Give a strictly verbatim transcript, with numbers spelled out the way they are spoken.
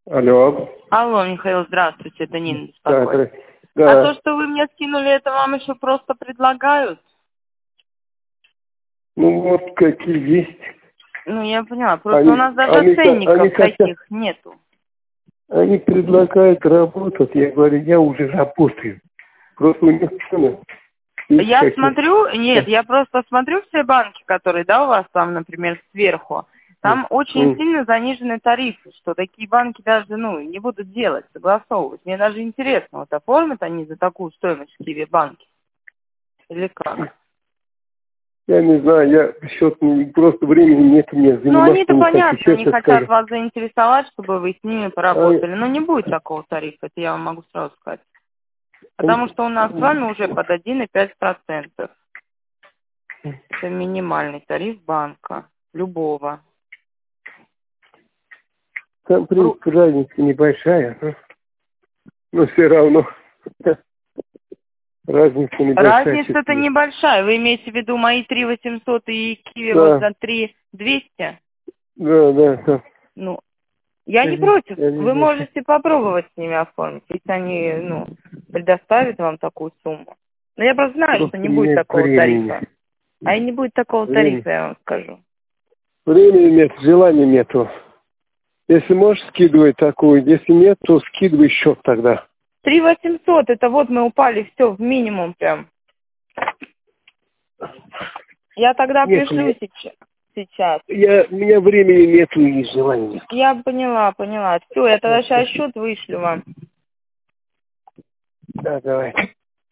Алло. Алло, Михаил, здравствуйте, это Нина беспокоит. Да, А да. то, что вы мне скинули, это вам еще просто предлагают? Ну вот какие есть. Ну, я поняла, просто Они, у нас даже они, ценников они хотят, таких нету. они предлагают работать. Я говорю, я уже работаю. Просто у них цены. Я Какие? смотрю, нет, я просто смотрю все банки, которые, да, у вас там, например, сверху. Там очень М. сильно занижены тарифы, что такие банки даже, ну, не будут делать, согласовывать. Мне даже интересно, вот оформят они за такую стоимость в Киеве банки? Или как? Я не знаю, я счет не- просто времени нет у меня Ну, заниматься. они-то Не хочу, понятно, они честно хотят скажу. вас заинтересовать, чтобы вы с ними Они, поработали. Но не будет такого тарифа, это я вам могу сразу сказать. Потому они, что у нас с вами уже под один и пять процентов. Это минимальный тариф банка. Любого. там, в Ру- принципе, разница небольшая. Но, но все равно разница небольшая. Разница-то чуть-чуть. небольшая. Вы имеете в виду мои три восемьсот и Киви вот Да, за три двести? да, да, да. Ну, я не Они, против. они Вы больше. можете попробовать с ними оформить, если они, ну, предоставят вам такую сумму. Но я просто знаю, что Просто не будет нет такого времени. тарифа. А и не будет такого Времени. тарифа, я вам скажу. Времени нет, желания нету. Если можешь, скидывай такую. Если нет, то скидывай счет тогда. три восемьсот, это вот мы упали все в минимум прям. Я тогда Нет, у пришлю меня, сейчас. сейчас. я, у меня времени нету и желания нет. Я поняла, поняла. Все, я тогда сейчас счет вышлю вам. Да, давай.